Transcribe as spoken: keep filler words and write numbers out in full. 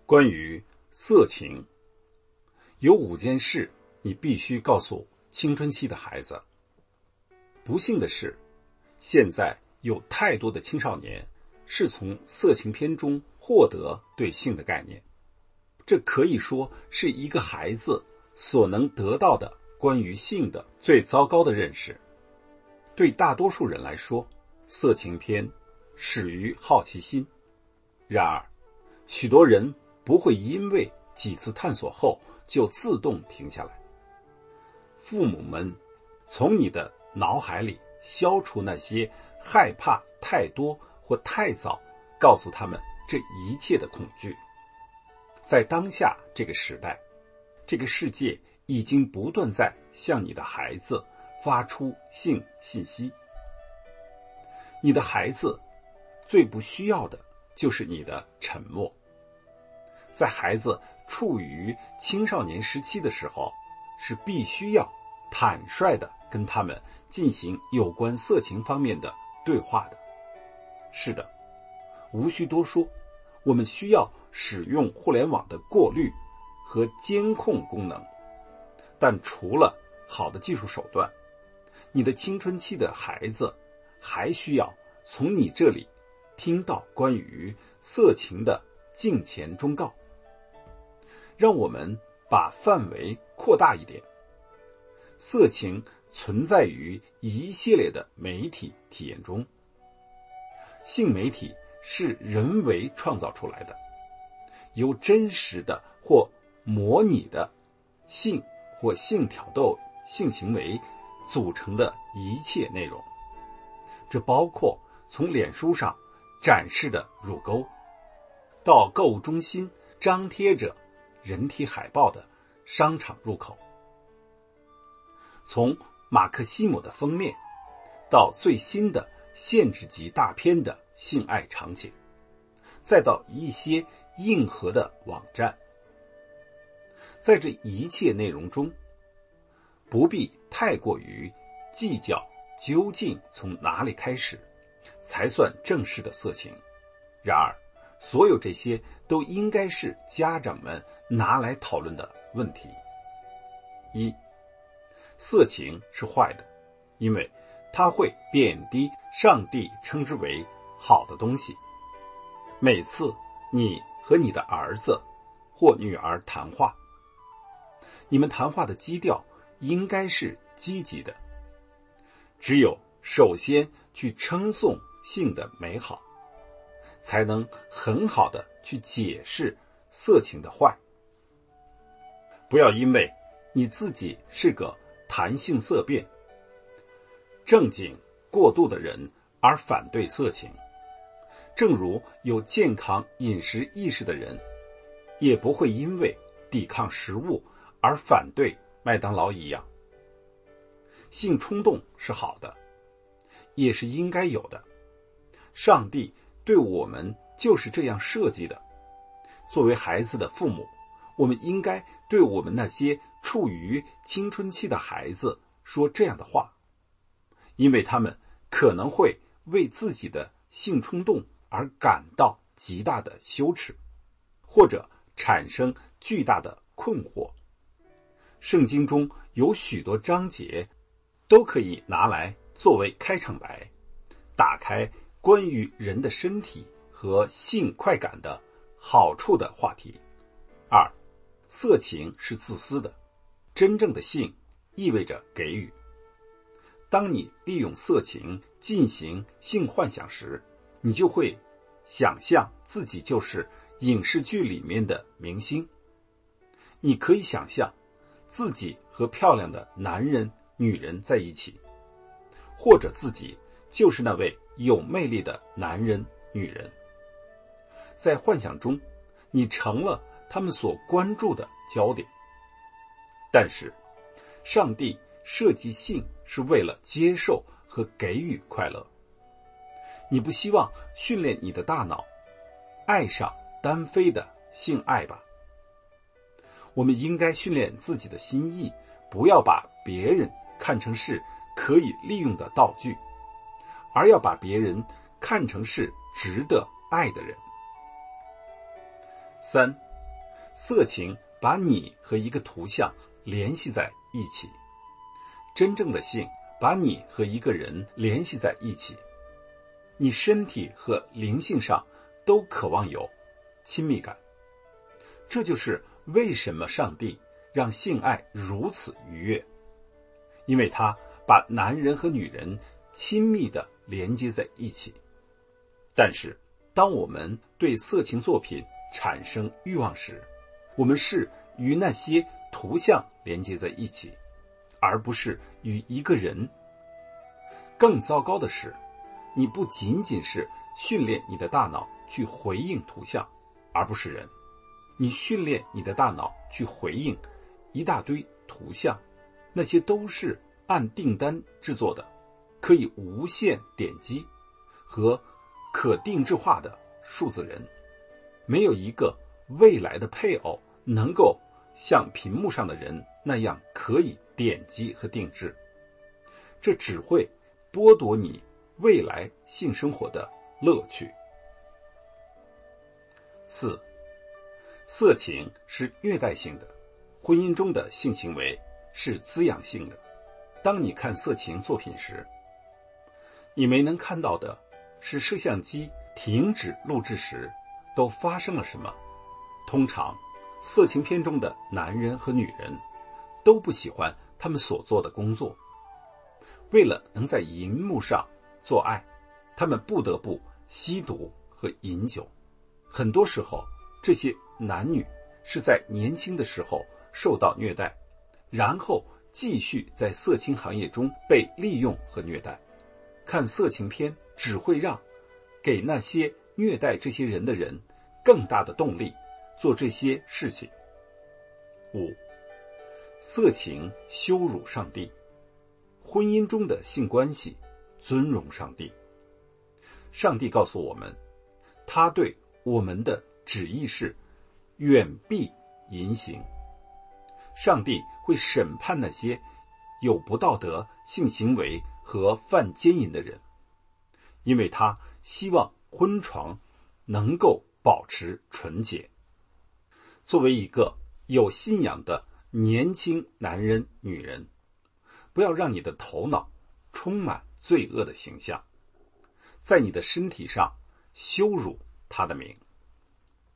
关于色情，有五件事你必须告诉青春期的孩子。不幸的是，现在有太多的青少年是从色情片中获得对性的概念，这可以说是一个孩子所能得到的关于性的最糟糕的认识。对大多数人来说，色情片始于好奇心，然而许多人不会因为几次探索后就自动停下来。父母们，从你的脑海里消除那些害怕太多或太早告诉他们这一切的恐惧。在当下这个时代，这个世界已经不断在向你的孩子发出性信息。你的孩子最不需要的就是你的沉默。在孩子处于青少年时期的时候，是必须要坦率地跟他们进行有关色情方面的对话的。是的，无需多说，我们需要使用互联网的过滤和监控功能。但除了好的技术手段，你的青春期的孩子还需要从你这里听到关于色情的敬前忠告。让我们把范围扩大一点。色情存在于一系列的媒体体验中。性媒体是人为创造出来的，由真实的或模拟的性或性挑逗性行为组成的一切内容。这包括从脸书上展示的乳沟，到购物中心张贴着人体海报的商场入口，从马克西姆的封面到最新的限制级大片的性爱场景，再到一些硬核的网站。在这一切内容中，不必太过于计较究竟从哪里开始才算正式的色情。然而所有这些都应该是家长们拿来讨论的问题。一，色情是坏的，因为它会贬低上帝称之为好的东西。每次你和你的儿子或女儿谈话，你们谈话的基调应该是积极的。只有首先去称颂性的美好，才能很好的去解释色情的坏。不要因为你自己是个谈性色变、正经过度的人而反对色情，正如有健康饮食意识的人也不会因为抵抗食物而反对麦当劳一样。性冲动是好的，也是应该有的。上帝对我们就是这样设计的。作为孩子的父母，我们应该对我们那些处于青春期的孩子说这样的话，因为他们可能会为自己的性冲动而感到极大的羞耻，或者产生巨大的困惑。圣经中有许多章节都可以拿来作为开场白，打开关于人的身体和性快感的好处的话题。二，色情是自私的，真正的性意味着给予。当你利用色情进行性幻想时，你就会想象自己就是影视剧里面的明星。你可以想象自己和漂亮的男人、女人在一起，或者自己就是那位有魅力的男人、女人。在幻想中，你成了他们所关注的焦点。但是，上帝设计性是为了接受和给予快乐。你不希望训练你的大脑爱上单飞的性爱吧？我们应该训练自己的心意，不要把别人看成是可以利用的道具，而要把别人看成是值得爱的人。三， 色情把你和一个图像联系在一起，真正的性把你和一个人联系在一起，你身体和灵性上都渴望有亲密感。这就是为什么上帝让性爱如此愉悦，因为他把男人和女人亲密地连接在一起。但是当我们对色情作品产生欲望时，我们是与那些图像连接在一起，而不是与一个人。更糟糕的是，你不仅仅是训练你的大脑去回应图像，而不是人，你训练你的大脑去回应一大堆图像，那些都是按订单制作的，可以无限点击和可定制化的数字人。没有一个未来的配偶能够像屏幕上的人那样可以点击和定制，这只会剥夺你未来性生活的乐趣。四，色情是虐待性的，婚姻中的性行为是滋养性的。当你看色情作品时，你没能看到的是摄像机停止录制时都发生了什么。通常色情片中的男人和女人都不喜欢他们所做的工作，为了能在荧幕上做爱，他们不得不吸毒和饮酒。很多时候这些男女是在年轻的时候受到虐待，然后继续在色情行业中被利用和虐待。看色情片只会让给那些虐待这些人的人更大的动力做这些事情。五，色情羞辱上帝。婚姻中的性关系尊荣上帝。上帝告诉我们，他对我们的旨意是远避淫行。上帝会审判那些有不道德性行为和犯奸淫的人，因为他希望婚床能够保持纯洁。作为一个有信仰的年轻男人女人，不要让你的头脑充满罪恶的形象，在你的身体上羞辱他的名。